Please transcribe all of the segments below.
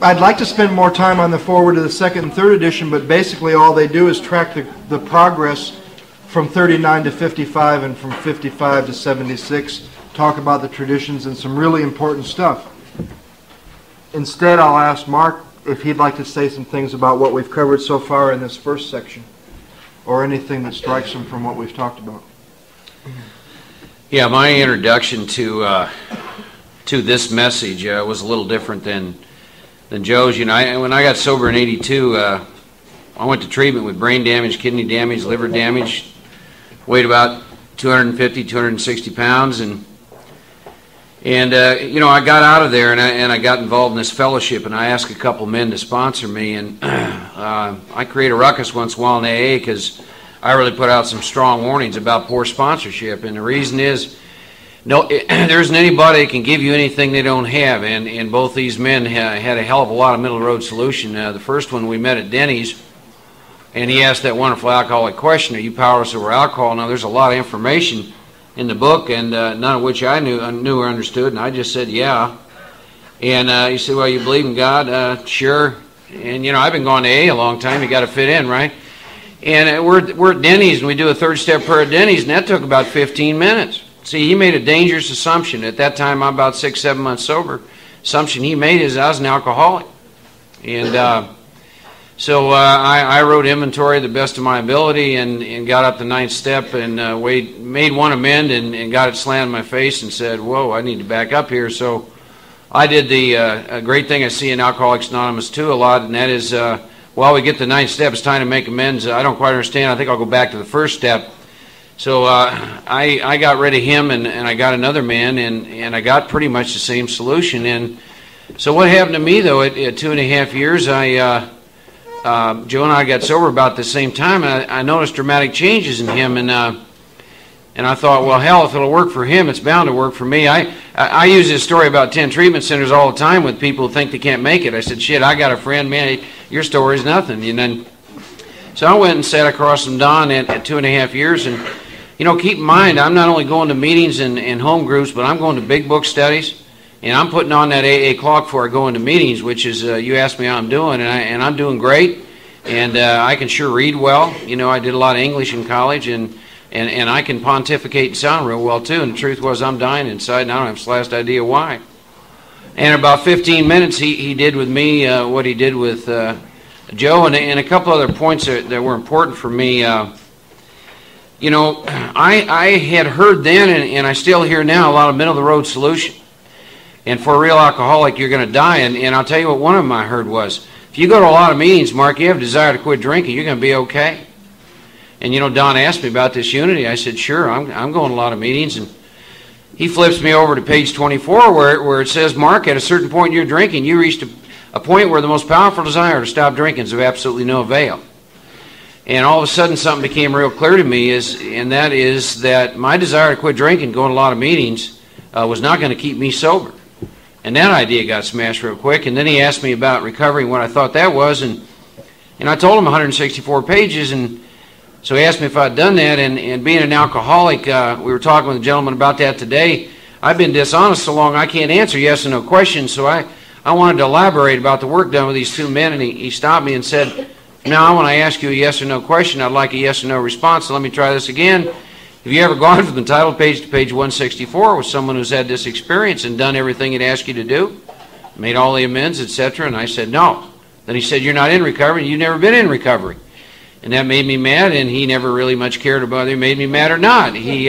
I'd like to spend more time on the forward of the second and third edition, but basically all they do is track the progress from 39 to 55 and from 55 to 76, talk about the traditions and some really important stuff. Instead, I'll ask Mark if he'd like to say some things about what we've covered so far in this first section, or anything that strikes him from what we've talked about. Yeah, my introduction to this message was a little different than Joe's. You know, when I got sober in '82, I went to treatment with brain damage, kidney damage, liver damage. Weighed about 250, 260 pounds, and you know, I got out of there and I got involved in this fellowship, and I asked a couple men to sponsor me, and I created a ruckus once in a while in AA because I really put out some strong warnings about poor sponsorship, and the reason is, no, there isn't anybody that can give you anything they don't have, and both these men had a hell of a lot of middle road solution. The first one we met at Denny's, and he asked that wonderful alcoholic question, are you powerless over alcohol? Now, there's a lot of information in the book, and none of which I knew or understood, and I just said, yeah. And he said, well, you believe in God? Sure. And, you know, I've been going to AA a long time. You got to fit in, right? And we're at Denny's, and we do a third step prayer at Denny's, and that took about 15 minutes. See, he made a dangerous assumption. At that time, I'm about 6-7 months sober. Assumption he made is I was an alcoholic. And so I wrote inventory to the best of my ability and got up the ninth step and made one amend and got it slammed in my face and said, whoa, I need to back up here. So I did a great thing I see in Alcoholics Anonymous too a lot, and that is while we get the ninth step, it's time to make amends. I don't quite understand. I think I'll go back to the first step. So I got rid of him and I got another man, and I got pretty much the same solution. And so what happened to me, though, at 2.5 years, Joe and I got sober about the same time, and I noticed dramatic changes in him, and I thought, well, hell, if it'll work for him, it's bound to work for me. I use this story about 10 treatment centers all the time with people who think they can't make it. I said, shit, I got a friend, man, your story's nothing. And then, so I went and sat across from Don at 2.5 years, and, you know, keep in mind, I'm not only going to meetings and home groups, but I'm going to big book studies. And I'm putting on that AA clock before I go into meetings, which is, you asked me how I'm doing, and I'm doing great. And I can sure read well. You know, I did a lot of English in college, and I can pontificate and sound real well, too. And the truth was I'm dying inside, and I don't have the slightest idea why. And in about 15 minutes, he did with me what he did with Joe, and a couple other points that were important for me. You know, I had heard then, and I still hear now, a lot of middle-of-the-road solution. And for a real alcoholic, you're going to die. And I'll tell you what one of them I heard was, if you go to a lot of meetings, Mark, you have a desire to quit drinking, you're going to be okay. And, you know, Don asked me about this unity. I said, sure, I'm going to a lot of meetings. And he flips me over to page 24 where it says, Mark, at a certain point in your drinking, you reached a point where the most powerful desire to stop drinking is of absolutely no avail. And all of a sudden something became real clear to me, and that is that my desire to quit drinking, going to a lot of meetings, was not going to keep me sober. And that idea got smashed real quick. And then he asked me about recovery and what I thought that was. And I told him 164 pages. And so he asked me if I'd done that. And being an alcoholic, we were talking with a gentleman about that today. I've been dishonest so long I can't answer yes or no questions. So I wanted to elaborate about the work done with these two men. And he stopped me and said, now when I ask you a yes or no question, I'd like a yes or no response. So let me try this again. Have you ever gone from the title page to page 164 with someone who's had this experience and done everything he'd asked you to do? Made all the amends, etc.? And I said, no. Then he said, you're not in recovery. You've never been in recovery. And that made me mad, and he never really much cared about whether he made me mad or not. He,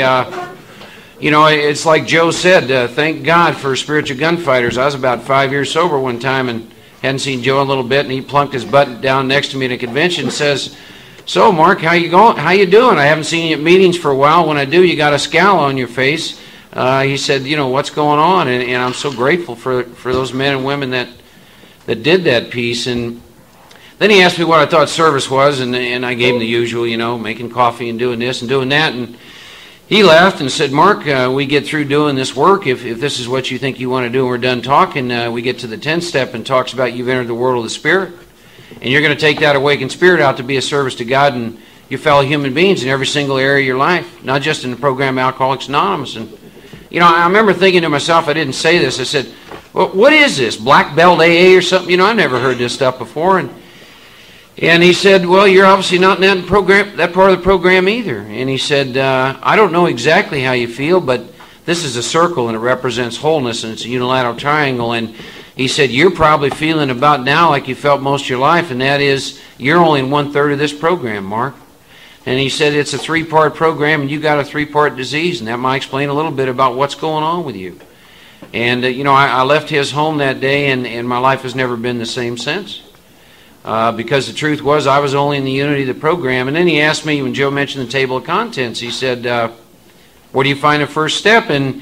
you know, it's like Joe said, thank God for spiritual gunfighters. I was about 5 years sober one time and hadn't seen Joe in a little bit, and he plunked his butt down next to me at a convention and says, so, Mark, how you going? How you doing? I haven't seen you at meetings for a while. When I do, you got a scowl on your face. He said, you know, what's going on? And I'm so grateful for those men and women that did that piece. And then he asked me what I thought service was, and I gave him the usual, you know, making coffee and doing this and doing that. And he laughed and said, Mark, we get through doing this work. If this is what you think you want to do and we're done talking, we get to the 10th step and talks about you've entered the world of the Spirit. And you're going to take that awakened spirit out to be a service to God and your fellow human beings in every single area of your life, not just in the program Alcoholics Anonymous. And, you know, I remember thinking to myself, I didn't say this, I said, well, what is this, black belt AA or something? You know, I've never heard this stuff before. And he said, well, you're obviously not in that part of the program either. And he said, I don't know exactly how you feel, but this is a circle and it represents wholeness and it's a unilateral triangle. And he said, you're probably feeling about now like you felt most of your life, and that is you're only in 1/3 of this program, Mark. And he said it's a 3-part program and you got a 3-part disease, and that might explain a little bit about what's going on with you. And, you know, I left his home that day, and my life has never been the same since. Because the truth was I was only in the unity of the program. And then he asked me, when Joe mentioned the table of contents, he said, where do you find the first step? And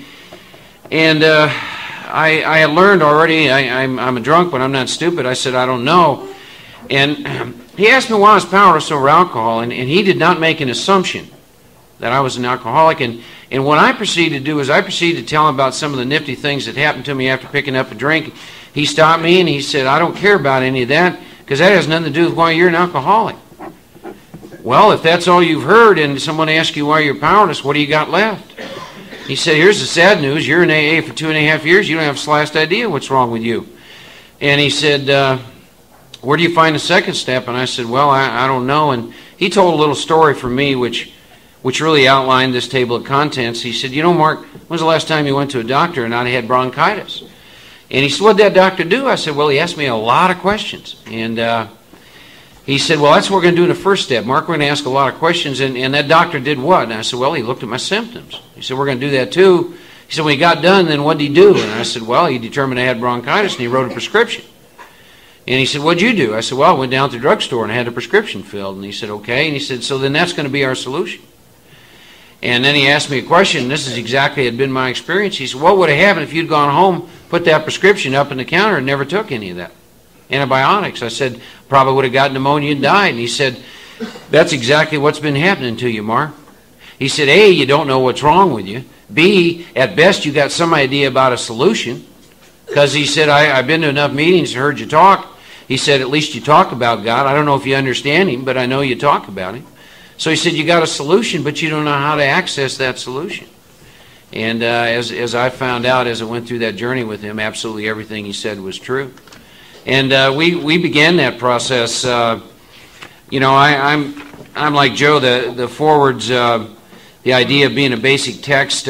I had learned already, I'm a drunk, but I'm not stupid. I said, I don't know. And he asked me why I was powerless over alcohol, and he did not make an assumption that I was an alcoholic. And what I proceeded to do is I proceeded to tell him about some of the nifty things that happened to me after picking up a drink. He stopped me and he said, I don't care about any of that, because that has nothing to do with why you're an alcoholic. Well, if that's all you've heard and someone asks you why you're powerless, what do you got left? He said, here's the sad news. You're in AA for 2.5 years. You don't have the slightest idea what's wrong with you. And he said, where do you find the second step? And I said, well, I don't know. And he told a little story for me which really outlined this table of contents. He said, you know, Mark, when was the last time you went to a doctor and I had bronchitis? And he said, what did that doctor do? I said, well, he asked me a lot of questions. And he said, well, that's what we're going to do in the first step. Mark, we're going to ask a lot of questions. And that doctor did what? And I said, well, he looked at my symptoms. He said, we're going to do that too. He said, when he got done, then what did he do? And I said, well, he determined I had bronchitis and he wrote a prescription. And he said, what'd you do? I said, well, I went down to the drugstore and I had a prescription filled. And he said, okay. And he said, so then that's going to be our solution. And then he asked me a question, and this is exactly had been my experience. He said, what would have happened if you'd gone home, put that prescription up in the counter and never took any of that? Antibiotics. I said, probably would have gotten pneumonia and died. And he said, that's exactly what's been happening to you, Mark. He said, A, you don't know what's wrong with you. B, at best you got some idea about a solution. Because he said, I've been to enough meetings and heard you talk. He said, at least you talk about God. I don't know if you understand him, but I know you talk about him. So he said, you got a solution, but you don't know how to access that solution. And as I found out as I went through that journey with him, absolutely everything he said was true. And we began that process. You know, I'm like Joe. The forwards, the idea of being a basic text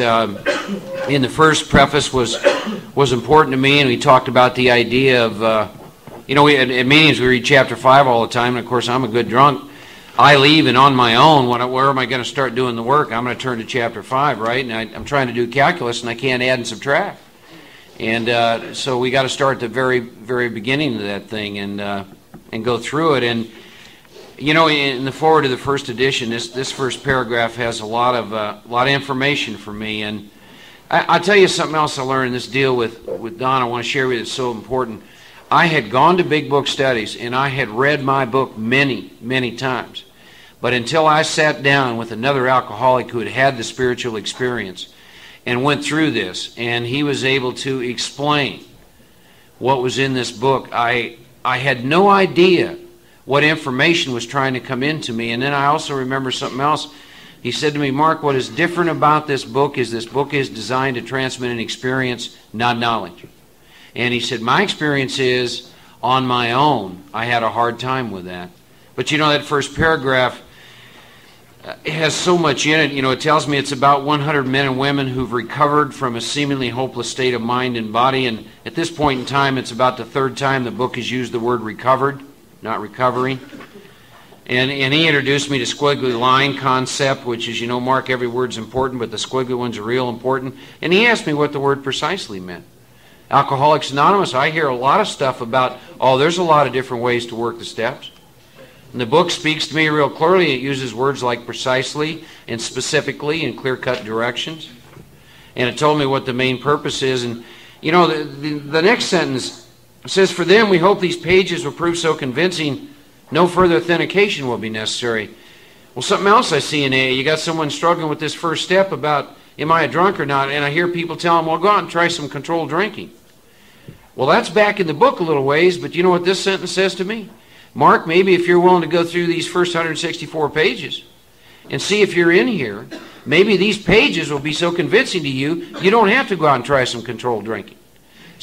in the first preface was important to me, and we talked about the idea of, you know, at meetings we read chapter 5 all the time, and of course I'm a good drunk. I leave, and on my own, where am I going to start doing the work? I'm going to turn to chapter 5, right? And I'm trying to do calculus, and I can't add and subtract. And so we got to start at the very, very beginning of that thing and go through it. And you know, in the forward of the first edition, this first paragraph has a lot of information for me. And I'll tell you something else I learned in this deal with Don. I want to share with you. It's so important. I had gone to Big Book Studies, and I had read my book many, many times. But until I sat down with another alcoholic who had had the spiritual experience and went through this, and he was able to explain what was in this book, I had no idea what information was trying to come into me. And then I also remember something else. He said to me, Mark, what is different about this book is designed to transmit an experience, not knowledge. And he said, my experience is, on my own, I had a hard time with that. But you know, that first paragraph, it has so much in it. You know, it tells me it's about 100 men and women who've recovered from a seemingly hopeless state of mind and body. And at this point in time, it's about the third time the book has used the word recovered, not recovering. And he introduced me to squiggly line concept, which is, you know, Mark, every word's important, but the squiggly ones are real important. And he asked me what the word precisely meant. Alcoholics Anonymous, I hear a lot of stuff about, there's a lot of different ways to work the steps. And the book speaks to me real clearly. It uses words like precisely and specifically and clear-cut directions. And it told me what the main purpose is. And, you know, the next sentence says, for them, we hope these pages will prove so convincing, no further authentication will be necessary. Well, something else I see in AA, you got someone struggling with this first step about, am I a drunk or not? And I hear people tell them, well, go out and try some controlled drinking. Well, that's back in the book a little ways, but you know what this sentence says to me? Mark, maybe if you're willing to go through these first 164 pages and see if you're in here, maybe these pages will be so convincing to you, you don't have to go out and try some controlled drinking.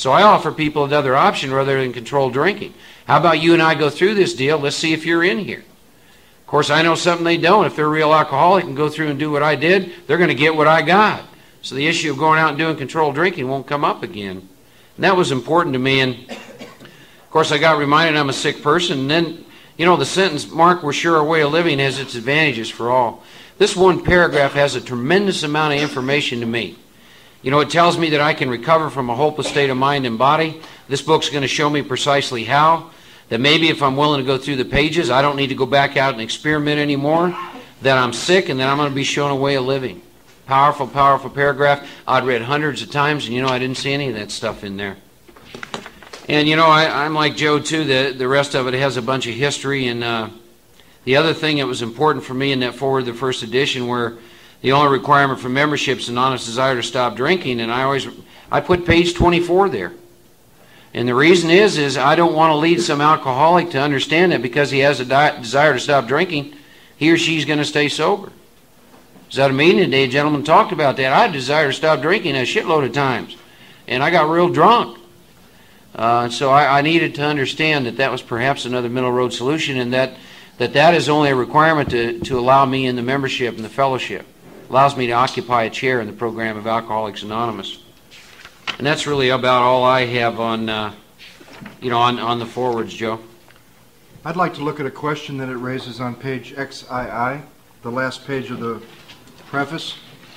So I offer people another option rather than controlled drinking. How about you and I go through this deal? Let's see if you're in here. Of course, I know something they don't. If they're a real alcoholic and go through and do what I did, they're going to get what I got. So the issue of going out and doing controlled drinking won't come up again. And that was important to me. And, of course, I got reminded I'm a sick person. And then, you know, the sentence, Mark, we're sure our way of living has its advantages for all. This one paragraph has a tremendous amount of information to me. You know, it tells me that I can recover from a hopeless state of mind and body. This book's going to show me precisely how. That maybe if I'm willing to go through the pages, I don't need to go back out and experiment anymore. That I'm sick and that I'm going to be shown a way of living. Powerful, powerful paragraph. I'd read hundreds of times, and, you know, I didn't see any of that stuff in there. And, you know, I'm like Joe, too. The rest of it has a bunch of history. And the other thing that was important for me in that forward, the first edition, where the only requirement for membership is an honest desire to stop drinking, and I put page 24 there. And the reason is I don't want to lead some alcoholic to understand that because he has a desire to stop drinking, he or she's going to stay sober. I was at a meeting today, a gentleman talked about that. I had a desire to stop drinking a shitload of times, and I got real drunk. So I needed to understand that was perhaps another middle road solution, and that is only a requirement to allow me in the membership and the fellowship. Allows me to occupy a chair in the program of Alcoholics Anonymous. And that's really about all I have on the forwards, Joe. I'd like to look at a question that it raises on page XII, the last page of the preface,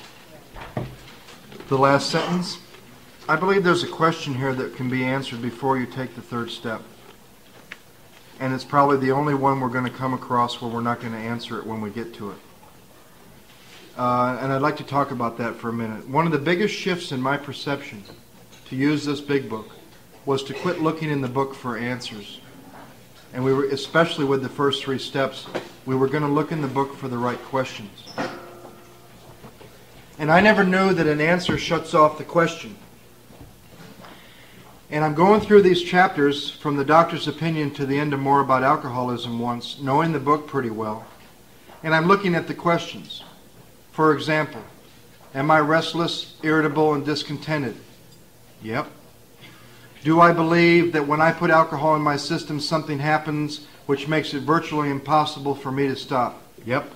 the last sentence. I believe there's a question here that can be answered before you take the third step. And it's probably the only one we're going to come across where we're not going to answer it when we get to it. And I'd like to talk about that for a minute. One of the biggest shifts in my perception to use this big book was to quit looking in the book for answers. And we were, especially with the first three steps, we were going to look in the book for the right questions. And I never knew that an answer shuts off the question. And I'm going through these chapters from the doctor's opinion to the end of More About Alcoholism once, knowing the book pretty well. And I'm looking at the questions. For example, am I restless, irritable, and discontented? Yep. Do I believe that when I put alcohol in my system, something happens which makes it virtually impossible for me to stop? Yep.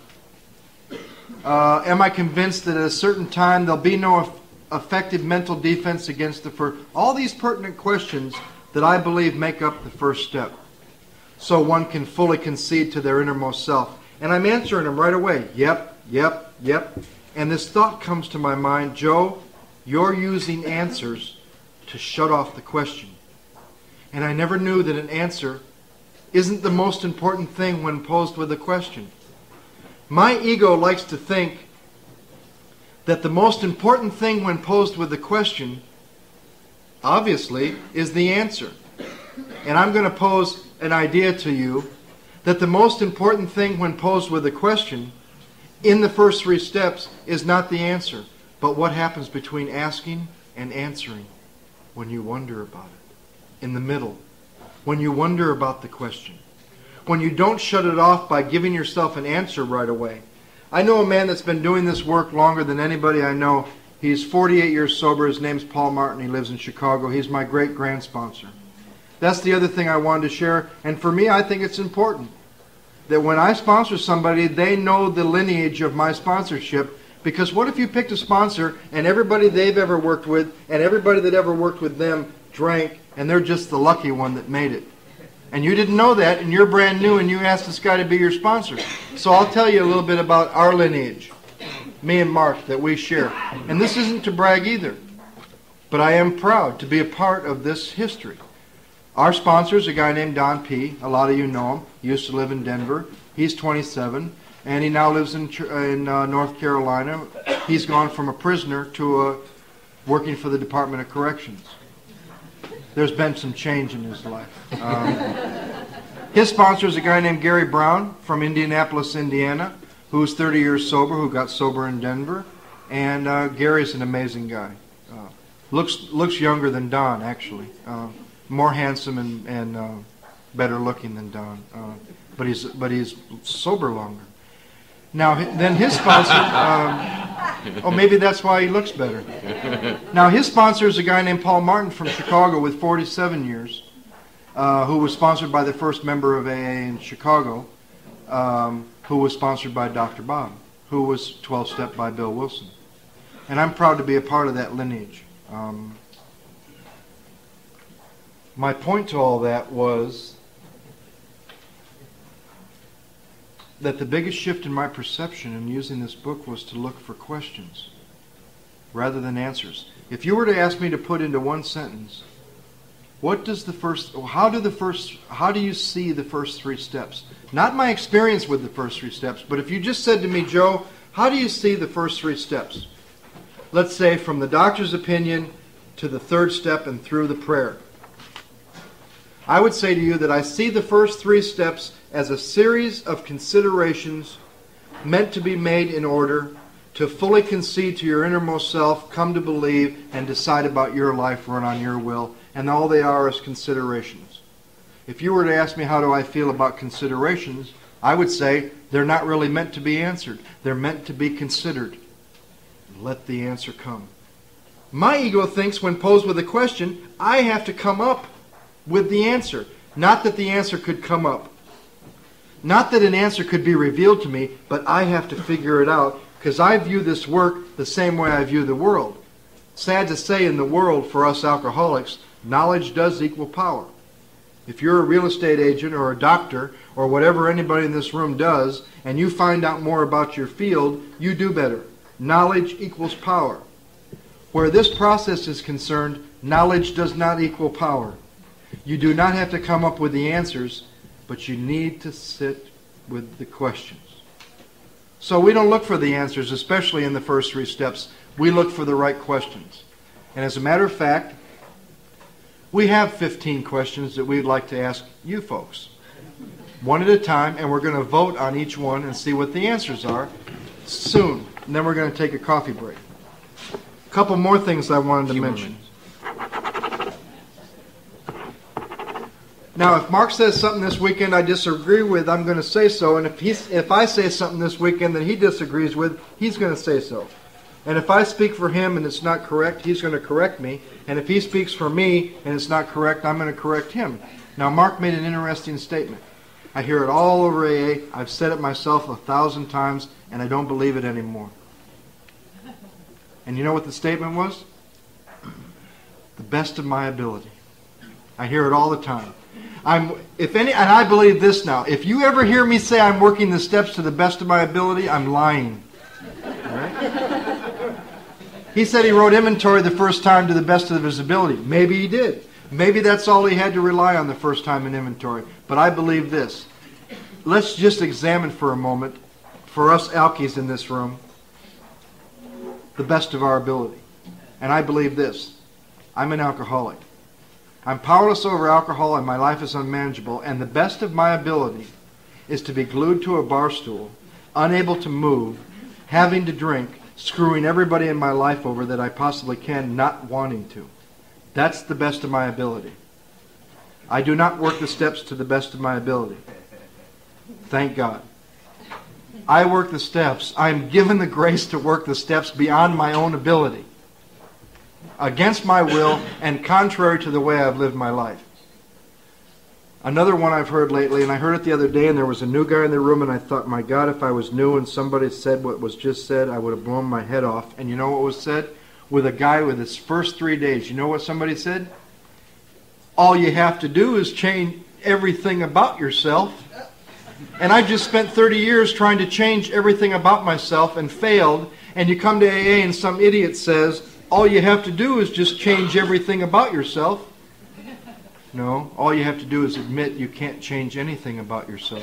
Am I convinced that at a certain time there'll be no effective mental defense against the first? All these pertinent questions that I believe make up the first step, so one can fully concede to their innermost self. And I'm answering them right away. Yep, yep, yep. And this thought comes to my mind, Joe, you're using answers to shut off the question. And I never knew that an answer isn't the most important thing when posed with a question. My ego likes to think that the most important thing when posed with a question, obviously, is the answer. And I'm going to pose an idea to you that the most important thing when posed with a question in the first three steps is not the answer, but what happens between asking and answering when you wonder about it. In the middle, when you wonder about the question. When you don't shut it off by giving yourself an answer right away. I know a man that's been doing this work longer than anybody I know. He's 48 years sober. His name's Paul Martin. He lives in Chicago. He's my great-grand sponsor. That's the other thing I wanted to share. And for me, I think it's important that when I sponsor somebody, they know the lineage of my sponsorship. Because what if you picked a sponsor and everybody they've ever worked with and everybody that ever worked with them drank and they're just the lucky one that made it? And you didn't know that, and you're brand new, and you asked this guy to be your sponsor. So I'll tell you a little bit about our lineage, me and Mark, that we share. And this isn't to brag either, but I am proud to be a part of this history. Our sponsor is a guy named Don P. A lot of you know him. He used to live in Denver. He's 27, and he now lives in North Carolina. He's gone from a prisoner to working for the Department of Corrections. There's been some change in his life. His sponsor is a guy named Gary Brown from Indianapolis, Indiana, who's 30 years sober, who got sober in Denver. And Gary's an amazing guy. Looks younger than Don, actually. More handsome and better looking than Don. But he's sober longer. Now, then his sponsor, Oh, maybe that's why he looks better. Now, his sponsor is a guy named Paul Martin from Chicago with 47 years, who was sponsored by the first member of AA in Chicago, who was sponsored by Dr. Bob, who was 12-step by Bill Wilson. And I'm proud to be a part of that lineage. My point to all that was that the biggest shift in my perception in using this book was to look for questions rather than answers. If you were to ask me to put into one sentence, how do you see the first three steps? Not my experience with the first three steps, but if you just said to me, Joe, how do you see the first three steps? Let's say from the doctor's opinion to the third step and through the prayer. I would say to you that I see the first three steps as a series of considerations meant to be made in order to fully concede to your innermost self, come to believe, and decide about your life, run on your will. And all they are is considerations. If you were to ask me how do I feel about considerations, I would say they're not really meant to be answered. They're meant to be considered. Let the answer come. My ego thinks when posed with a question, I have to come up with the answer. Not that the answer could come up. Not that an answer could be revealed to me, but I have to figure it out because I view this work the same way I view the world. Sad to say, in the world, for us alcoholics, knowledge does equal power. If you're a real estate agent or a doctor or whatever anybody in this room does, and you find out more about your field, you do better. Knowledge equals power. Where this process is concerned, knowledge does not equal power. You do not have to come up with the answers, but you need to sit with the questions. So we don't look for the answers, especially in the first three steps. We look for the right questions. And as a matter of fact, we have 15 questions that we'd like to ask you folks. One at a time, and we're going to vote on each one and see what the answers are soon. And then we're going to take a coffee break. A couple more things I wanted to mention. Now, if Mark says something this weekend I disagree with, I'm going to say so. And if I say something this weekend that he disagrees with, he's going to say so. And if I speak for him and it's not correct, he's going to correct me. And if he speaks for me and it's not correct, I'm going to correct him. Now, Mark made an interesting statement. I hear it all over AA. I've said it myself 1,000 times, and I don't believe it anymore. And you know what the statement was? The best of my ability. I hear it all the time. And I believe this now. If you ever hear me say I'm working the steps to the best of my ability, I'm lying. All right? He said he wrote inventory the first time to the best of his ability. Maybe he did. Maybe that's all he had to rely on the first time in inventory. But I believe this. Let's just examine for a moment, for us alkies in this room, the best of our ability. And I believe this. I'm an alcoholic. I'm powerless over alcohol and my life is unmanageable, and the best of my ability is to be glued to a bar stool, unable to move, having to drink, screwing everybody in my life over that I possibly can, not wanting to. That's the best of my ability. I do not work the steps to the best of my ability. Thank God. I work the steps. I'm given the grace to work the steps beyond my own ability, against my will and contrary to the way I've lived my life. Another one I've heard lately, and I heard it the other day, and there was a new guy in the room, and I thought, my God, if I was new and somebody said what was just said, I would have blown my head off. And you know what was said? With a guy with his first 3 days, you know what somebody said? All you have to do is change everything about yourself. And I just spent 30 years trying to change everything about myself and failed. And you come to AA and some idiot says, all you have to do is just change everything about yourself. No, all you have to do is admit you can't change anything about yourself.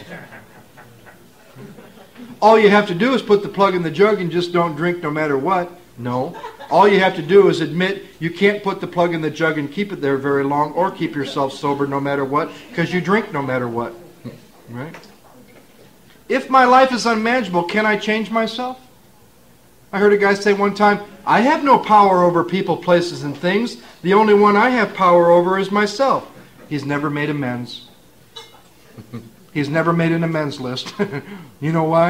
All you have to do is put the plug in the jug and just don't drink no matter what. No. All you have to do is admit you can't put the plug in the jug and keep it there very long or keep yourself sober no matter what because you drink no matter what. Right? If my life is unmanageable, can I change myself? I heard a guy say one time, I have no power over people, places, and things. The only one I have power over is myself. He's never made amends. He's never made an amends list. You know why?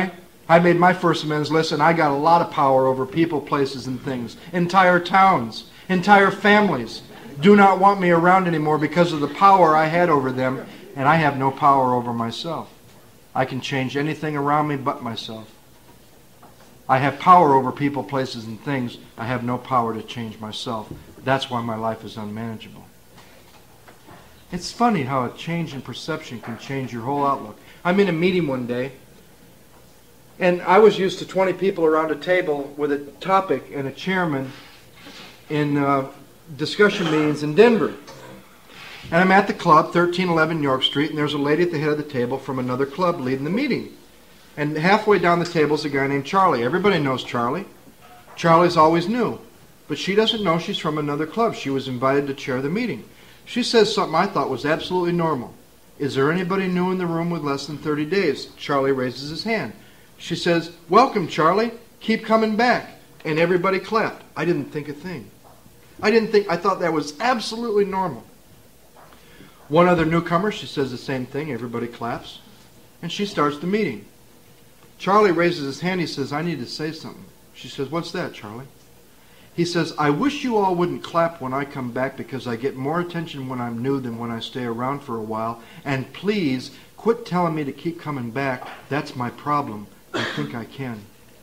I made my first amends list, and I got a lot of power over people, places, and things. Entire towns, entire families do not want me around anymore because of the power I had over them, and I have no power over myself. I can change anything around me but myself. I have power over people, places, and things. I have no power to change myself. That's why my life is unmanageable. It's funny how a change in perception can change your whole outlook. I'm in a meeting one day, and I was used to 20 people around a table with a topic and a chairman in discussion meetings in Denver. And I'm at the club, 1311 York Street, and there's a lady at the head of the table from another club leading the meeting. And halfway down the table is a guy named Charlie. Everybody knows Charlie. Charlie's always new. But she doesn't know she's from another club. She was invited to chair the meeting. She says something I thought was absolutely normal. Is there anybody new in the room with less than 30 days? Charlie raises his hand. She says, welcome, Charlie. Keep coming back. And everybody clapped. I didn't think a thing. I thought that was absolutely normal. One other newcomer, she says the same thing. Everybody claps. And she starts the meeting. Charlie raises his hand. He says, I need to say something. She says, what's that, Charlie? He says, I wish you all wouldn't clap when I come back because I get more attention when I'm new than when I stay around for a while. And please, quit telling me to keep coming back. That's my problem. I think I can.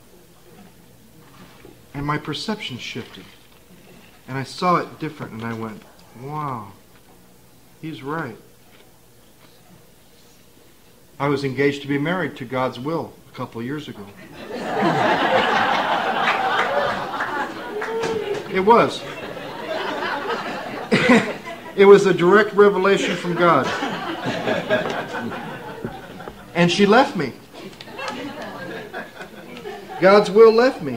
And my perception shifted. And I saw it different, and I went, wow, he's right. I was engaged to be married to God's will a couple of years ago. It was. It was a direct revelation from God. And she left me. God's will left me.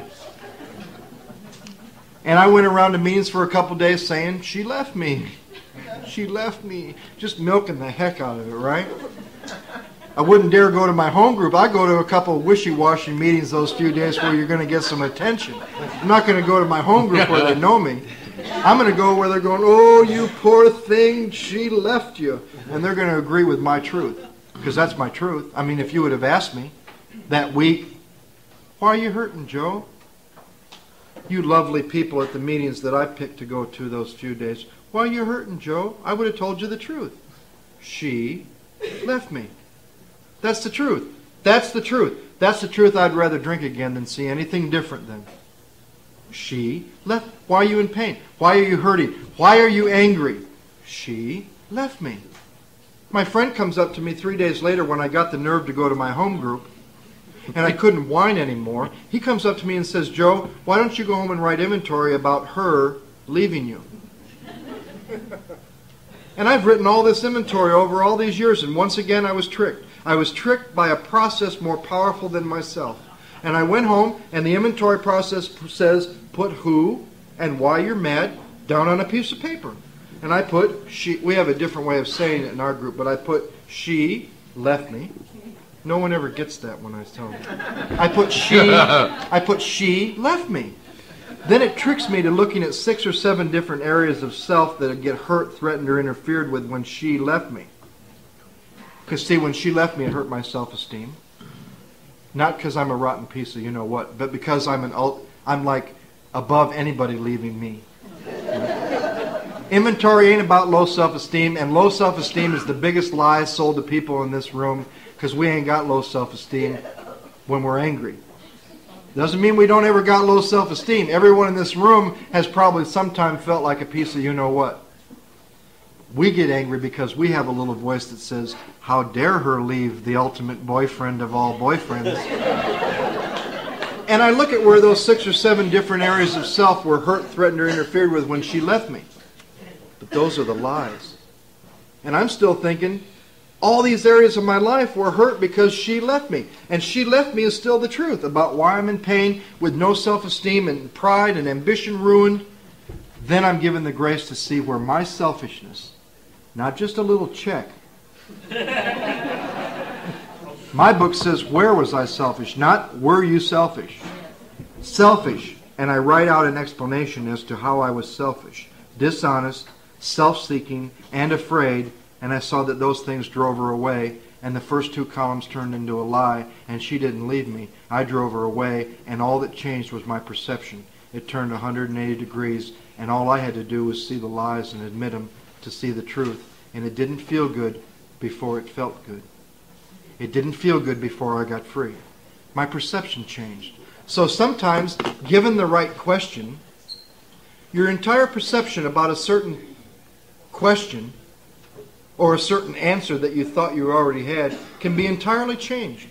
And I went around to meetings for a couple of days saying, she left me. She left me. Just milking the heck out of it, right? I wouldn't dare go to my home group. I go to a couple of wishy-washy meetings those few days where you're going to get some attention. I'm not going to go to my home group where they know me. I'm going to go where they're going, oh, you poor thing, she left you. And they're going to agree with my truth, because that's my truth. I mean, if you would have asked me that week, why are you hurting, Joe? You lovely people at the meetings that I picked to go to those few days, why are you hurting, Joe? I would have told you the truth. She left me. That's the truth. That's the truth. That's the truth I'd rather drink again than see anything different than. She left. Why are you in pain? Why are you hurting? Why are you angry? She left me. My friend comes up to me 3 days later when I got the nerve to go to my home group, and I couldn't whine anymore. He comes up to me and says, Joe, why don't you go home and write inventory about her leaving you? And I've written all this inventory over all these years, and once again I was tricked. I was tricked by a process more powerful than myself. And I went home, and the inventory process says, put who and why you're mad down on a piece of paper. And I put, she, we have a different way of saying it in our group, but I put, she left me. No one ever gets that when I tell them. I put, she left me. Then it tricks me to looking at 6 or 7 different areas of self that get hurt, threatened, or interfered with when she left me. Because, see, when she left me, it hurt my self-esteem. Not because I'm a rotten piece of you-know-what, but because I'm like above anybody leaving me. Inventory ain't about low self-esteem, and low self-esteem is the biggest lie sold to people in this room, because we ain't got low self-esteem when we're angry. Doesn't mean we don't ever got low self-esteem. Everyone in this room has probably sometime felt like a piece of you-know-what. We get angry because we have a little voice that says, how dare her leave the ultimate boyfriend of all boyfriends? And I look at where those 6 or 7 different areas of self were hurt, threatened, or interfered with when she left me. But those are the lies. And I'm still thinking, all these areas of my life were hurt because she left me. And she left me is still the truth about why I'm in pain with no self-esteem and pride and ambition ruined. Then I'm given the grace to see where my selfishness, not just a little check. My book says, where was I selfish? Not, were you selfish? Selfish. And I write out an explanation as to how I was selfish. Dishonest, self-seeking, and afraid. And I saw that those things drove her away. and the first two columns turned into a lie, and she didn't leave me. I drove her away, and all that changed was my perception. It turned 180 degrees, and all I had to do was see the lies and admit them to see the truth. And it didn't feel good before it felt good. It didn't feel good before I got free. My perception changed. So sometimes, given the right question, your entire perception about a certain question or a certain answer that you thought you already had can be entirely changed.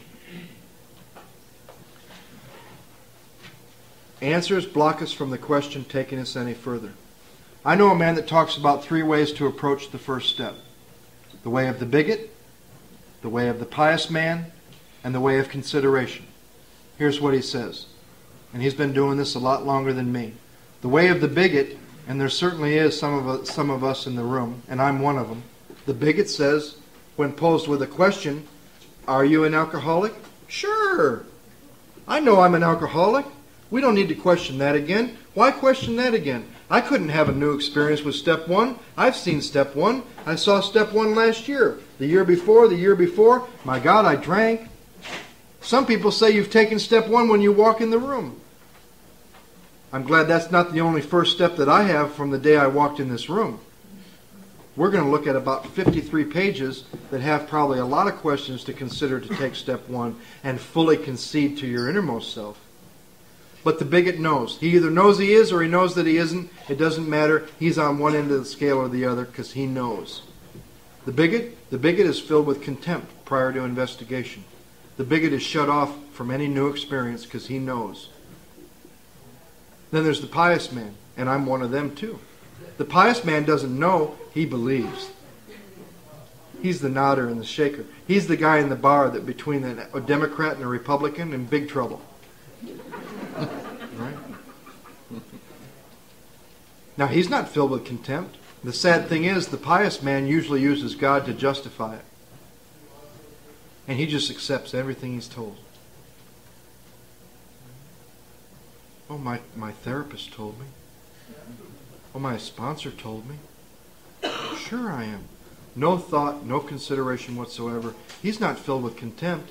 Answers block us from the question taking us any further. I know a man that talks about 3 ways to approach the first step. The way of the bigot, the way of the pious man, and the way of consideration. Here's what he says, and he's been doing this a lot longer than me. The way of the bigot, and there certainly is some of us in the room, and I'm one of them. The bigot says, when posed with a question, are you an alcoholic? Sure. I know I'm an alcoholic. We don't need to question that again. Why question that again? I couldn't have a new experience with step 1. I've seen step 1. I saw step 1 last year. The year before, the year before. My God, I drank. Some people say you've taken step 1 when you walk in the room. I'm glad that's not the only first step that I have from the day I walked in this room. We're going to look at about 53 pages that have probably a lot of questions to consider to take step 1 and fully concede to your innermost self. But the bigot knows. He either knows he is or he knows that he isn't. It doesn't matter. He's on one end of the scale or the other because he knows. The bigot is filled with contempt prior to investigation. The bigot is shut off from any new experience because he knows. Then there's the pious man, and I'm one of them too. The pious man doesn't know, he believes. He's the nodder and the shaker. He's the guy in the bar that between a Democrat and a Republican in big trouble. Right? Now, he's not filled with contempt. The sad thing is, the pious man usually uses God to justify it. And he just accepts everything he's told. Oh, my therapist told me. Oh, my sponsor told me. Sure I am. No thought, no consideration whatsoever. He's not filled with contempt.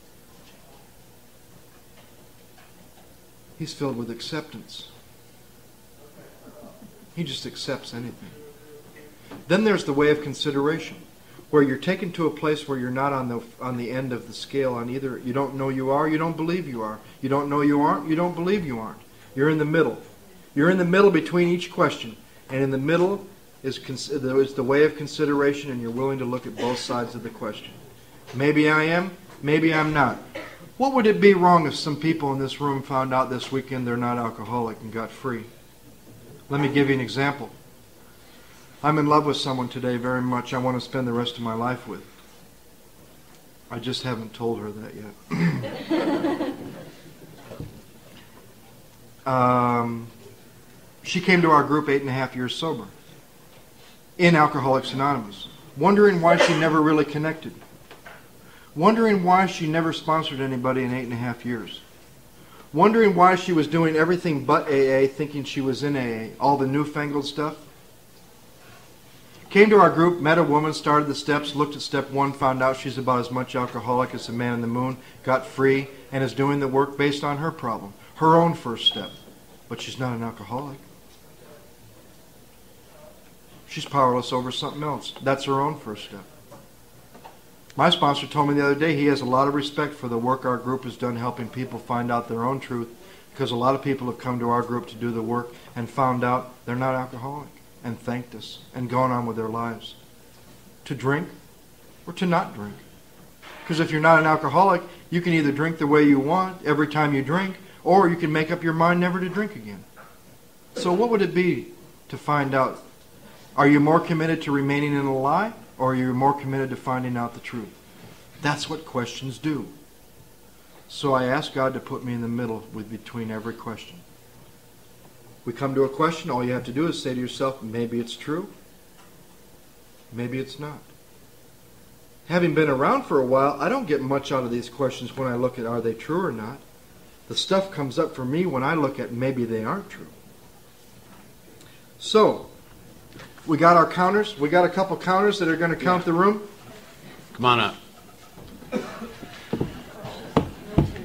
He's filled with acceptance. He just accepts anything. Then there's the way of consideration, where you're taken to a place where you're not on the end of the scale on either. You don't know you are, you don't believe you are. You don't know you aren't, you don't believe you aren't. You're in the middle. You're in the middle between each question. And in the middle is the way of consideration, and you're willing to look at both sides of the question. Maybe I am, maybe I'm not. What would it be wrong if some people in this room found out this weekend they're not alcoholic and got free? Let me give you an example. I'm in love with someone today very much I want to spend the rest of my life with. I just haven't told her that yet. She came to our group 8.5 years sober in Alcoholics Anonymous, wondering why she never really connected. Wondering why she never sponsored anybody in 8.5 years. Wondering why she was doing everything but AA, thinking she was in AA, all the newfangled stuff. Came to our group, met a woman, started the steps, looked at step 1, found out she's about as much alcoholic as the man in the moon, got free, and is doing the work based on her problem, her own first step. But she's not an alcoholic. She's powerless over something else. That's her own first step. My sponsor told me the other day he has a lot of respect for the work our group has done helping people find out their own truth, because a lot of people have come to our group to do the work and found out they're not alcoholic and thanked us and gone on with their lives. To drink or to not drink. Because if you're not an alcoholic, you can either drink the way you want every time you drink, or you can make up your mind never to drink again. So what would it be to find out? Are you more committed to remaining in a lie, or are you more committed to finding out the truth? That's what questions do. So I ask God to put me in the middle between every question. We come to a question, all you have to do is say to yourself, maybe it's true, maybe it's not. Having been around for a while, I don't get much out of these questions when I look at are they true or not. The stuff comes up for me when I look at maybe they aren't true. So, we got our counters. We got a couple counters that are going to count the room. Come on up.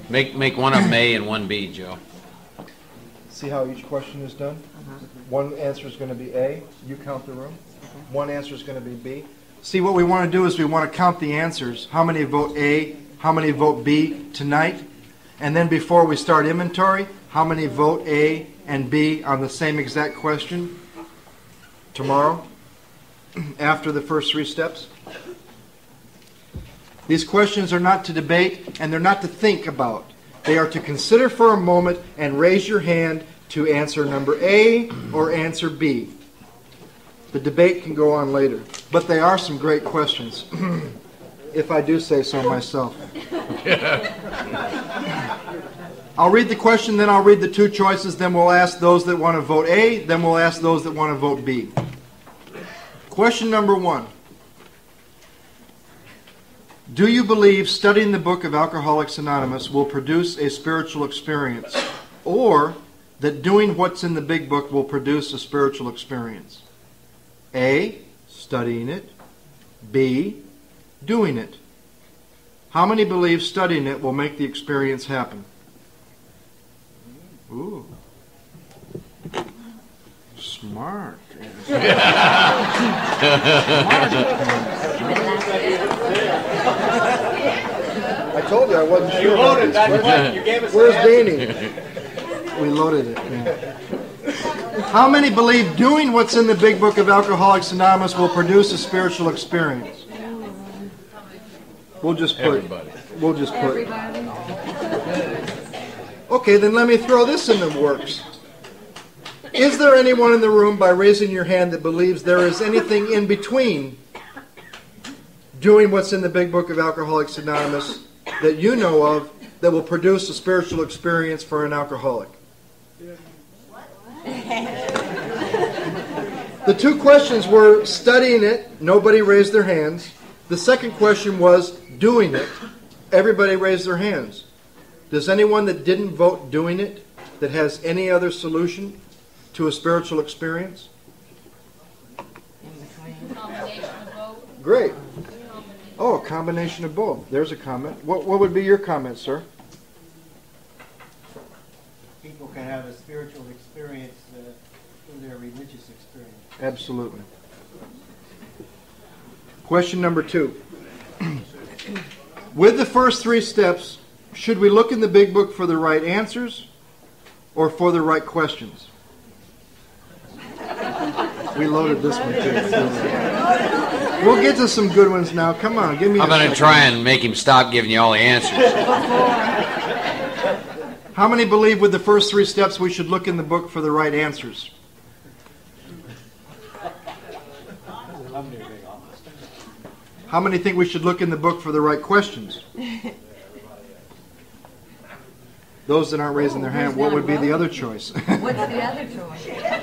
Make one of them A and one B, Joe. See how each question is done? One answer is going to be A. You count the room. One answer is going to be B. See, what we want to do is we want to count the answers. How many vote A? How many vote B tonight? And then before we start inventory, how many vote A and B on the same exact question tomorrow after the first 3 steps? These questions are not to debate and they're not to think about. They are to consider for a moment and raise your hand to answer number A or answer B. The debate can go on later, but they are some great questions, if I do say so myself. I'll read the question, then I'll read the 2 choices, then we'll ask those that want to vote A, then we'll ask those that want to vote B. Question number 1. Do you believe studying the book of Alcoholics Anonymous will produce a spiritual experience, or that doing what's in the big book will produce a spiritual experience? A, studying it. B, doing it. How many believe studying it will make the experience happen? Ooh. Smart. I told you I wasn't sure. You loaded that. You gave us. Where's Danny? We loaded it. Yeah. How many believe doing what's in the big book of Alcoholics Anonymous will produce a spiritual experience? We'll just put. Everybody. We'll just put. Okay, then let me throw this in the works. Is there anyone in the room, by raising your hand, that believes there is anything in between doing what's in the big book of Alcoholics Anonymous that you know of that will produce a spiritual experience for an alcoholic? The 2 questions were studying it. Nobody raised their hands. The second question was doing it. Everybody raised their hands. Does anyone that didn't vote doing it, that has any other solution to a spiritual experience? Great. Oh, a combination of both. There's a comment. What would be your comment, sir? People can have a spiritual experience in their religious experience. Absolutely. Question number 2. With the first 3 steps, should we look in the big book for the right answers or for the right questions? We loaded this one too. We'll get to some good ones now. Come on, give me. I'm going to try and make him stop giving you all the answers. How many believe with the first 3 steps we should look in the book for the right answers? How many think we should look in the book for the right questions? Those that aren't raising their hand, what would be the other choice? What's the other choice?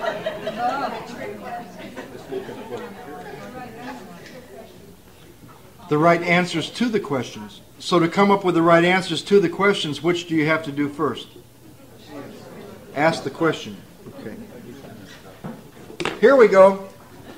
The right answers to the questions. So to come up with the right answers to the questions, which do you have to do first? Ask the question. Okay. Here we go.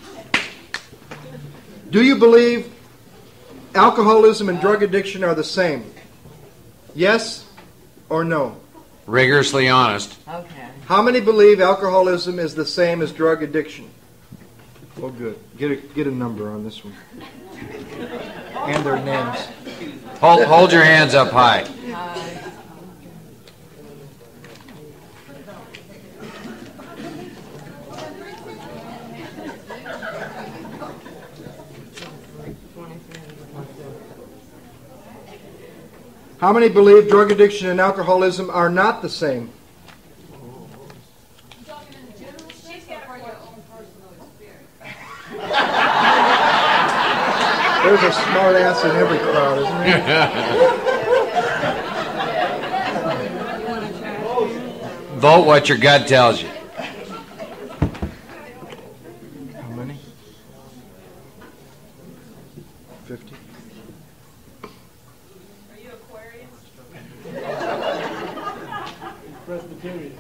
Do you believe alcoholism and drug addiction are the same? Yes or no? Rigorously honest. Okay. How many believe alcoholism is the same as drug addiction? Oh, good. Get a number on this one. And their names. Hold your hands up high. How many believe drug addiction and alcoholism are not the same? There's a smart ass in every crowd, isn't there? Vote what your gut tells you. How many? 50. Are you Aquarius? Presbyterian.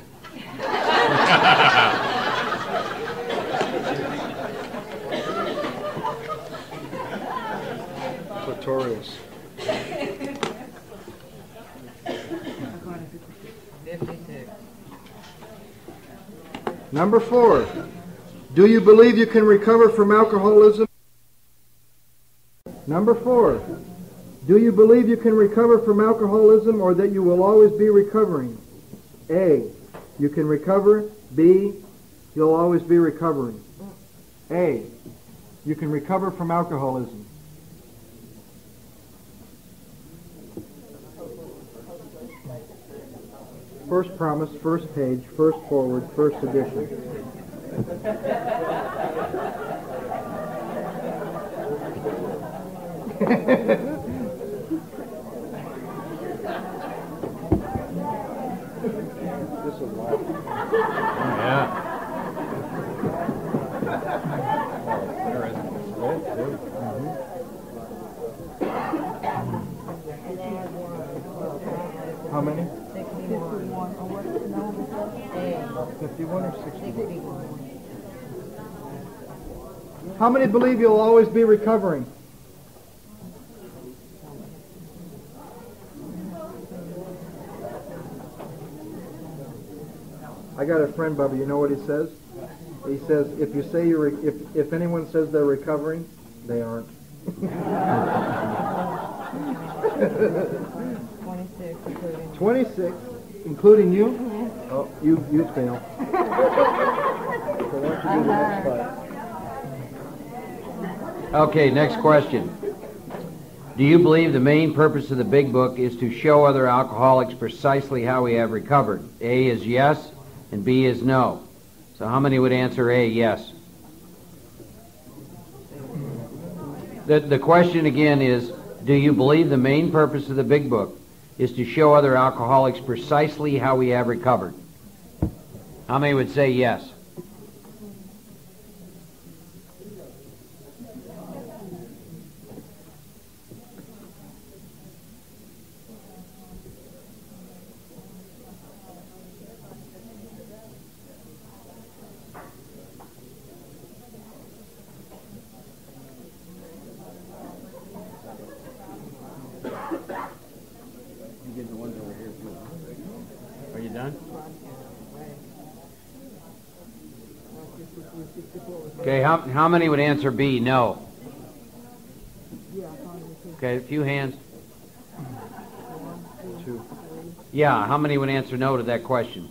Clitorius. Number 4, do you believe you can recover from alcoholism? Number 4, do you believe you can recover from alcoholism or that you will always be recovering? A, you can recover. B, you'll always be recovering. A, you can recover from alcoholism. First promise, first page, first forward, first edition. This is wild. Yeah. How many? 51. 51 or 61? How many believe you'll always be recovering? I got a friend, Bubba. You know what he says? He says, if you say if anyone says they're recovering, they aren't. 26, including. 26, including you? Oh, you fail. So why don't you do the next slide? Okay, next question. Do you believe the main purpose of the Big Book is to show other alcoholics precisely how we have recovered? A is yes, and B is no. So how many would answer A, yes? The question again is, do you believe the main purpose of the Big Book is to show other alcoholics precisely how we have recovered? How many would say yes? Are you done? Okay, how many would answer B, no? Okay, a few hands. 2. Yeah, how many would answer no to that question?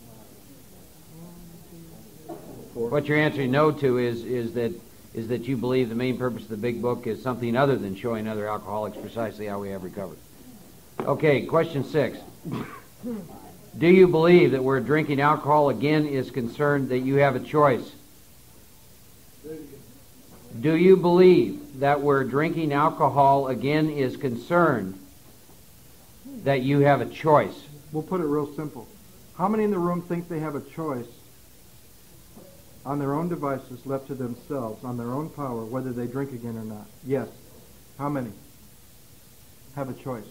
4. What you're answering no to is that you believe the main purpose of the Big Book is something other than showing other alcoholics precisely how we have recovered. Okay, question 6. Do you believe that where drinking alcohol again is concerned that you have a choice? Do you believe that where drinking alcohol again is concerned that you have a choice? We'll put it real simple. How many in the room think they have a choice on their own devices left to themselves, on their own power, whether they drink again or not? Yes. How many have a choice?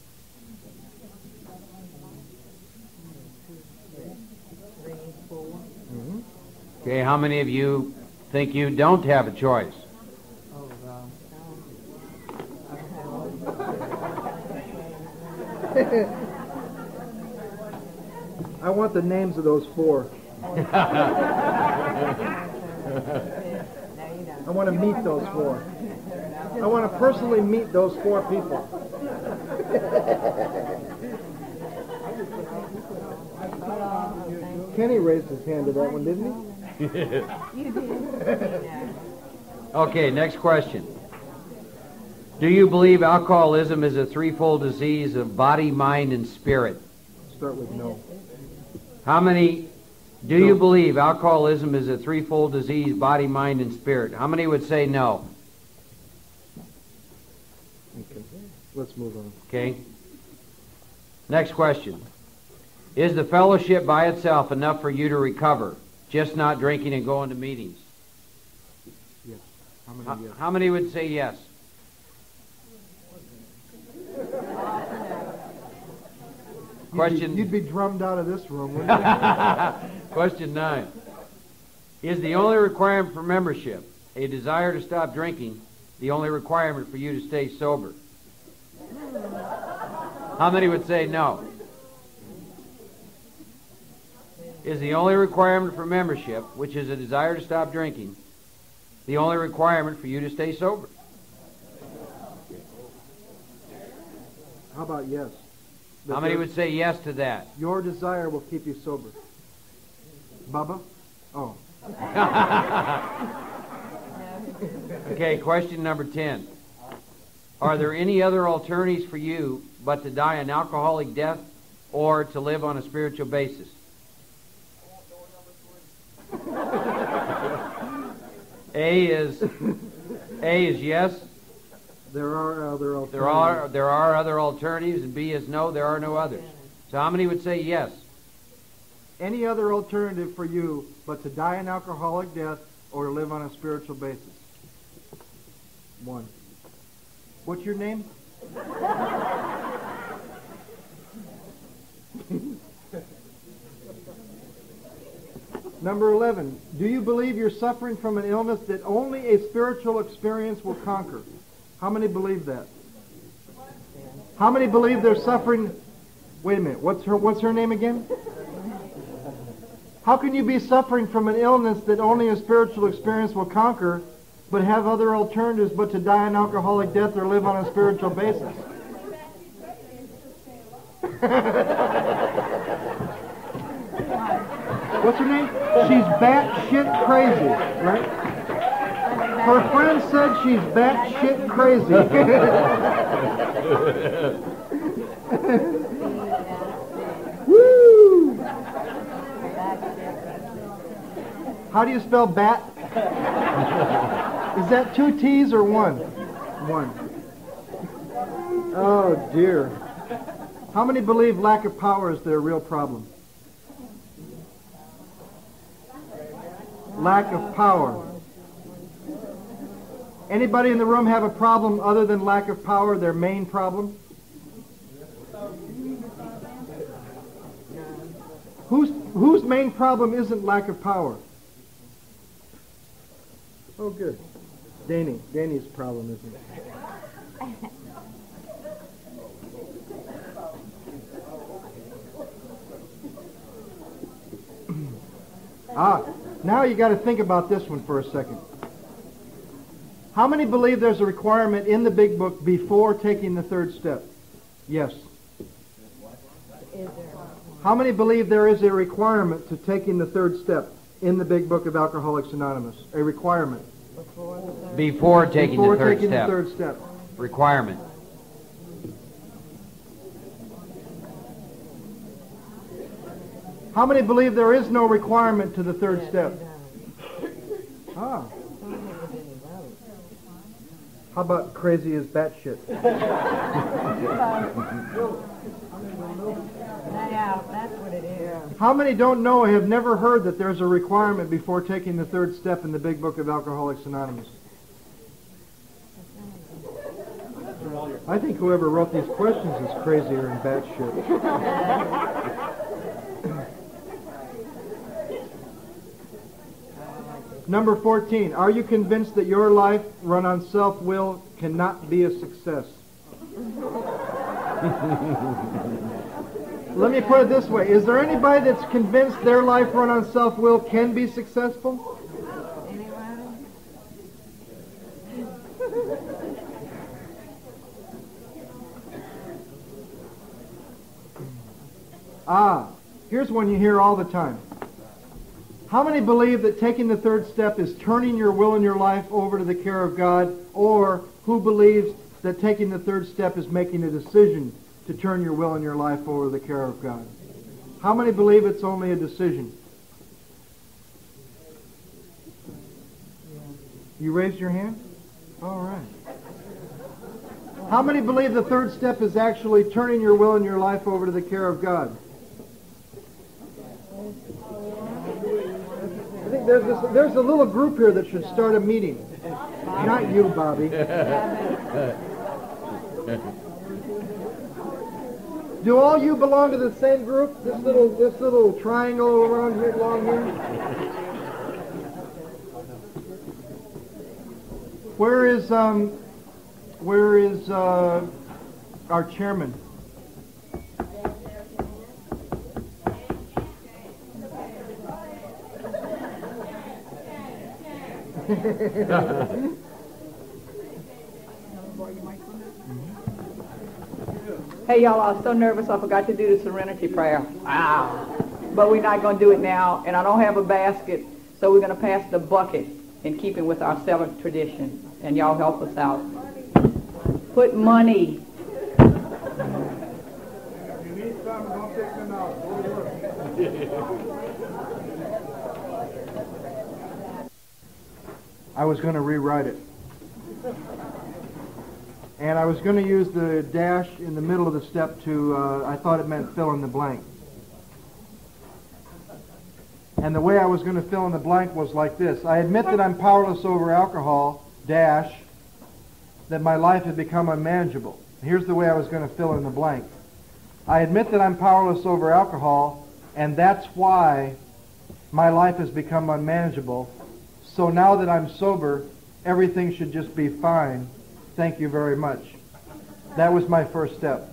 Okay, how many of you think you don't have a choice? I want the names of those 4. I want to meet those 4. I want to personally meet those 4 people. Kenny raised his hand to that one, didn't he? Okay, next question. Do you believe alcoholism is a threefold disease of body, mind, and spirit? Start with no. How many do you believe alcoholism is a threefold disease, body, mind, and spirit? How many would say no? Okay. Let's move on. Okay. Next question. Is the fellowship by itself enough for you to recover? Just not drinking and going to meetings? Yes. How many yes? How many would say yes? Question. You'd be drummed out of this room, wouldn't you? Question 9. Is the only requirement for membership a desire to stop drinking, the only requirement for you to stay sober? How many would say no? Is the only requirement for membership, which is a desire to stop drinking, the only requirement for you to stay sober? How about yes? How many would say yes to that? Your desire will keep you sober. Bubba? Oh. Okay, question number 10. Are there any other alternatives for you but to die an alcoholic death or to live on a spiritual basis? A is yes. There are other alternatives. There are other alternatives, and B is no, there are no others. So how many would say yes? Any other alternative for you but to die an alcoholic death or to live on a spiritual basis? 1. What's your name? Number 11. Do you believe you're suffering from an illness that only a spiritual experience will conquer? How many believe that? How many believe they're suffering? Wait a minute. What's her name again? How can you be suffering from an illness that only a spiritual experience will conquer, but have other alternatives but to die an alcoholic death or live on a spiritual basis? What's her name? She's batshit crazy, right? Her friend said she's batshit crazy. Woo! How do you spell bat? Is that 2 T's or 1? 1. Oh dear. How many believe lack of power is their real problem? Lack of power. Anybody in the room have a problem other than lack of power, their main problem? Whose main problem isn't lack of power? Oh, good. Danny's problem isn't it? Now you got to think about this one for a second. How many believe there's a requirement in the Big Book before taking the third step? Yes. How many believe there is a requirement to taking the third step in the Big Book of Alcoholics Anonymous? A requirement. Before taking the the third third step. Requirement. How many believe there is no requirement to the third step? Ah. How about crazy as batshit? Yeah, that's what it is. How many don't know, have never heard that there's a requirement before taking the third step in the Big Book of Alcoholics Anonymous? I think whoever wrote these questions is crazier than batshit. Number 14. Are you convinced that your life run on self-will cannot be a success? Let me put it this way. Is there anybody that's convinced their life run on self-will can be successful? Anyone? Here's one you hear all the time. How many believe that taking the third step is turning your will and your life over to the care of God? Or who believes that taking the third step is making a decision to turn your will and your life over to the care of God? How many believe it's only a decision? You raised your hand? All right. How many believe the third step is actually turning your will and your life over to the care of God? I think there's a little group here that should start a meeting. Not you, Bobby. Do all you belong to the same group? This little triangle around here, along here? Where is our chairman? Hey, y'all, I was so nervous I forgot to do the serenity prayer. Wow. But we're not going to do it now, and I don't have a basket, so we're going to pass the bucket in keeping with our seventh tradition, and y'all help us out. Put money. I was going to rewrite it. And I was going to use the dash in the middle of the step to, I thought it meant fill in the blank. And the way I was going to fill in the blank was like this. I admit that I'm powerless over alcohol, dash, that my life had become unmanageable. Here's the way I was going to fill in the blank. I admit that I'm powerless over alcohol, and that's why my life has become unmanageable. So now that I'm sober, everything should just be fine. Thank you very much. That was my first step.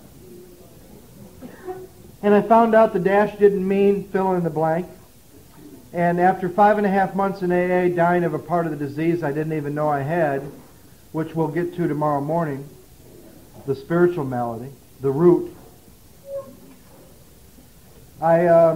And I found out the dash didn't mean fill in the blank. And after 5.5 months in AA, dying of a part of the disease I didn't even know I had, which we'll get to tomorrow morning, the spiritual malady, the root, I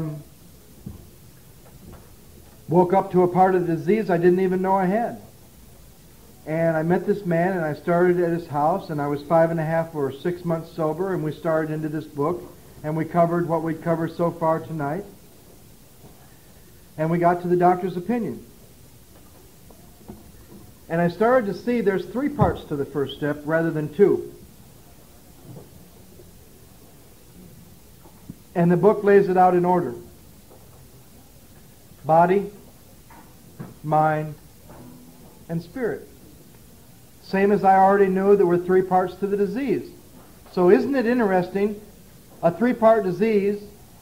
woke up to a part of the disease I didn't even know I had. And I met this man, and I started at his house, and I was 5.5 or 6 months sober, and we started into this book, and we covered what we'd covered so far tonight. And we got to the doctor's opinion. And I started to see there's 3 parts to the first step rather than 2. And the book lays it out in order. Body, mind, and spirit. Same as I already knew there were 3 parts to the disease. So isn't it interesting? A 3-part disease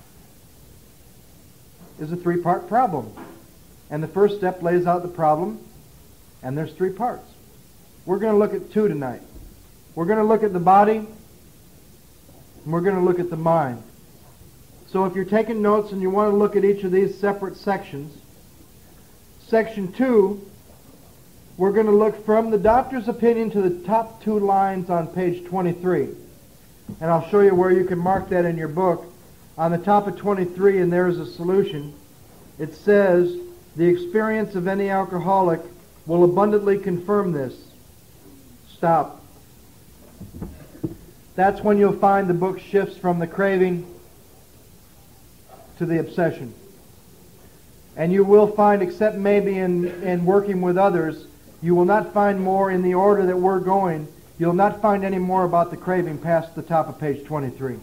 is a 3-part problem. And the first step lays out the problem, and there's 3 parts. We're going to look at 2 tonight. We're going to look at the body, and we're going to look at the mind. So if you're taking notes and you want to look at each of these separate sections, section 2, we're going to look from the doctor's opinion to the top 2 lines on page 23. And I'll show you where you can mark that in your book. On the top of 23, and there's a solution, it says, the experience of any alcoholic will abundantly confirm this. Stop. That's when you'll find the book shifts from the craving to the obsession. And you will find, except maybe in working with others, you will not find more in the order that we're going. You'll not find any more about the craving past the top of page 23.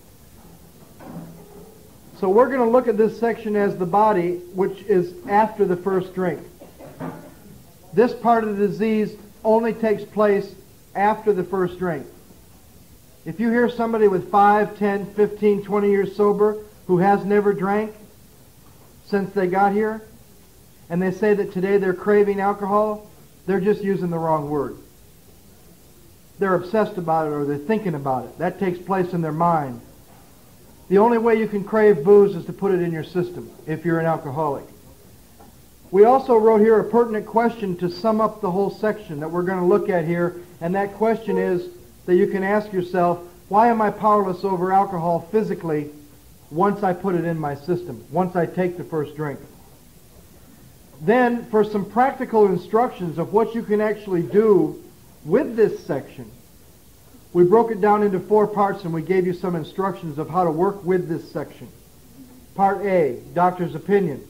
So we're going to look at this section as the body, which is after the first drink. This part of the disease only takes place after the first drink. If you hear somebody with 5, 10, 15, 20 years sober who has never drank since they got here, and they say that today they're craving alcohol, they're just using the wrong word. They're obsessed about it, or they're thinking about it. That takes place in their mind. The only way you can crave booze is to put it in your system if you're an alcoholic. We also wrote here a pertinent question to sum up the whole section that we're going to look at here, and that question is that you can ask yourself, why am I powerless over alcohol physically once I put it in my system, once I take the first drink? Then, for some practical instructions of what you can actually do with this section, we broke it down into 4 parts, and we gave you some instructions of how to work with this section. Part A, doctor's opinion.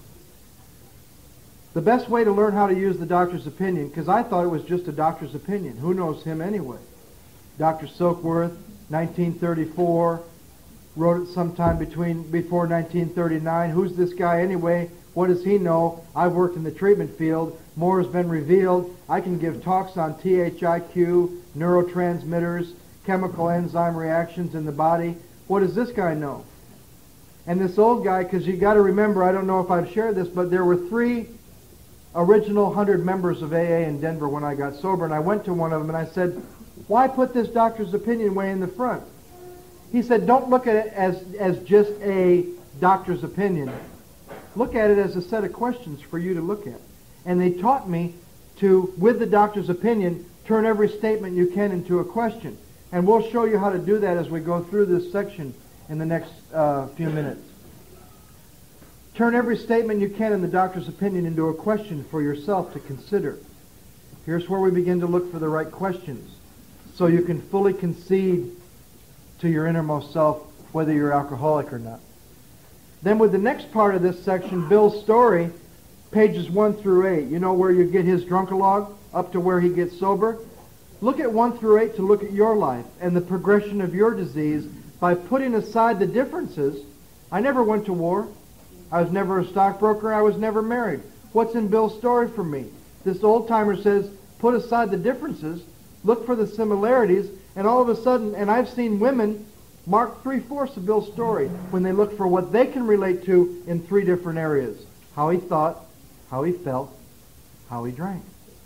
The best way to learn how to use the doctor's opinion, because I thought it was just a doctor's opinion. Who knows him anyway? Dr. Silkworth, 1934, wrote it sometime before 1939. Who's this guy anyway? What does he know? I've worked in the treatment field. More has been revealed. I can give talks on THIQ, neurotransmitters, chemical enzyme reactions in the body. What does this guy know? And this old guy, because you got to remember, I don't know if I've shared this, but there were 3 original 100 members of AA in Denver when I got sober, and I went to one of them and I said, why put this doctor's opinion way in the front? He said, don't look at it as just a doctor's opinion. Look at it as a set of questions for you to look at. And they taught me to, with the doctor's opinion, turn every statement you can into a question. And we'll show you how to do that as we go through this section in the next few minutes. Turn every statement you can in the doctor's opinion into a question for yourself to consider. Here's where we begin to look for the right questions, so you can fully concede to your innermost self whether you're alcoholic or not. Then with the next part of this section, Bill's story, pages 1 through 8. You know where you get his drunkalog up to where he gets sober? Look at 1 through 8 to look at your life and the progression of your disease by putting aside the differences. I never went to war. I was never a stockbroker. I was never married. What's in Bill's story for me? This old-timer says, put aside the differences, look for the similarities, and all of a sudden, and I've seen women mark 3/4 of Bill's story when they look for what they can relate to in 3 different areas. How he thought, how he felt, how he drank.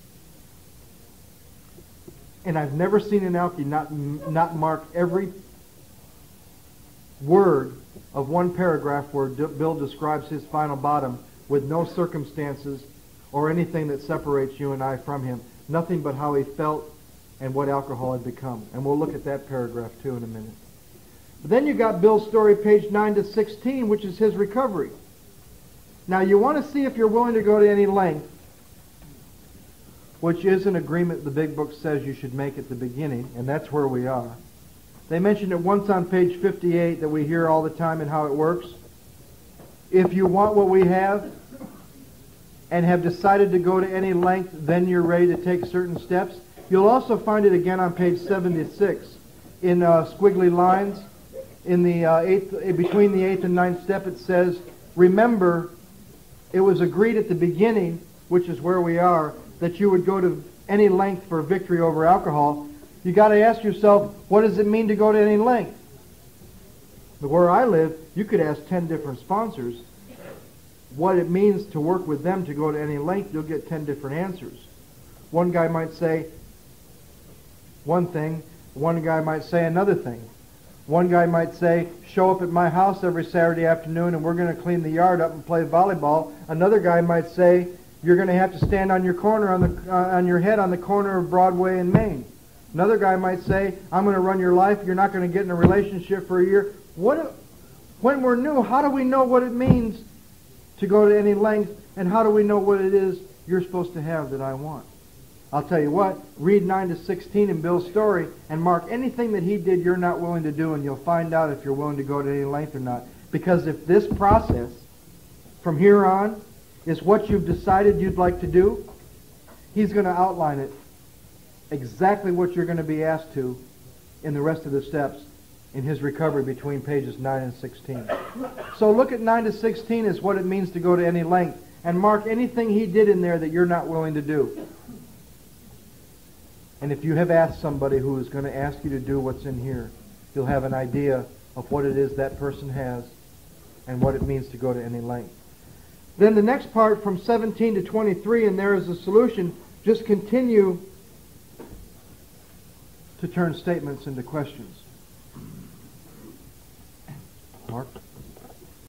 And I've never seen an alkie not mark every word of one paragraph where Bill describes his final bottom with no circumstances or anything that separates you and I from him. Nothing but how he felt and what alcohol had become. And we'll look at that paragraph too in a minute. But then you got Bill's story, page 9 to 16, which is his recovery. Now you want to see if you're willing to go to any length, which is an agreement the big book says you should make at the beginning, and that's where we are. They mentioned it once on page 58 that we hear all the time and how it works. If you want what we have and have decided to go to any length, then you're ready to take certain steps. You'll also find it again on page 76 in squiggly lines. In the between the 8th and 9th step, it says, remember, it was agreed at the beginning, which is where we are, that you would go to any length for victory over alcohol. You got to ask yourself, what does it mean to go to any length? But where I live, you could ask 10 different sponsors what it means to work with them to go to any length. You'll get 10 different answers. One guy might say one thing, one guy might say another thing. One guy might say, show up at my house every Saturday afternoon and we're going to clean the yard up and play volleyball. Another guy might say, you're going to have to stand on your corner on your head on the corner of Broadway and Main. Another guy might say, I'm going to run your life. You're not going to get in a relationship for a year. When we're new, how do we know what it means to go to any length, and how do we know what it is you're supposed to have that I want? I'll tell you what, read 9 to 16 in Bill's story and mark anything that he did you're not willing to do, and you'll find out if you're willing to go to any length or not. Because if this process from here on is what you've decided you'd like to do, he's going to outline it exactly what you're going to be asked to in the rest of the steps in his recovery between pages 9 and 16. So look at 9 to 16 as what it means to go to any length, and mark anything he did in there that you're not willing to do. And if you have asked somebody who is going to ask you to do what's in here, you'll have an idea of what it is that person has and what it means to go to any length. Then the next part from 17 to 23, and there is a solution, just continue to turn statements into questions. Mark?